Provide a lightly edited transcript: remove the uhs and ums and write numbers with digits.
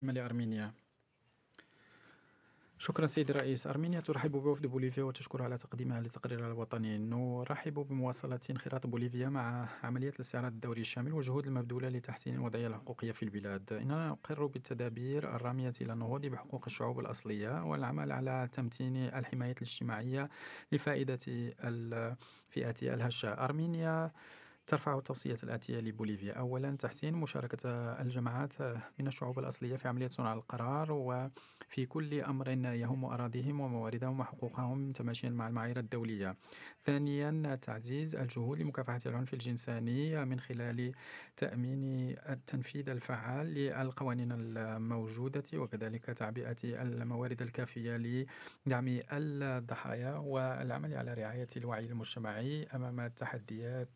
لأرمينيا. شكرا سيدي الرئيس. أرمينيا ترحب بوفد بوليفيا وتشكر على تقديمها لتقريرها الوطني. نرحب بمواصلة انخراط بوليفيا مع عملية الاستعراض الدوري الشامل والجهود المبذولة لتحسين الوضعية الحقوقية في البلاد. إننا نقر بالتدابير الرامية إلى النهوض بحقوق الشعوب الأصلية والعمل على تمتين الحماية الاجتماعية لفائدة الفئات الهشة. أرمينيا ترفع التوصيات الآتية لبوليفيا: أولا، تحسين مشاركة الجماعات من الشعوب الأصلية في عملية صنع القرار وفي كل أمر يهم أراضيهم ومواردهم وحقوقهم تماشيا مع المعايير الدولية. ثانيا، تعزيز الجهود لمكافحة العنف الجنساني من خلال تأمين التنفيذ الفعال للقوانين الموجودة، وكذلك تعبئة الموارد الكافية لدعم الضحايا والعمل على رعاية الوعي المجتمعي أمام التحديات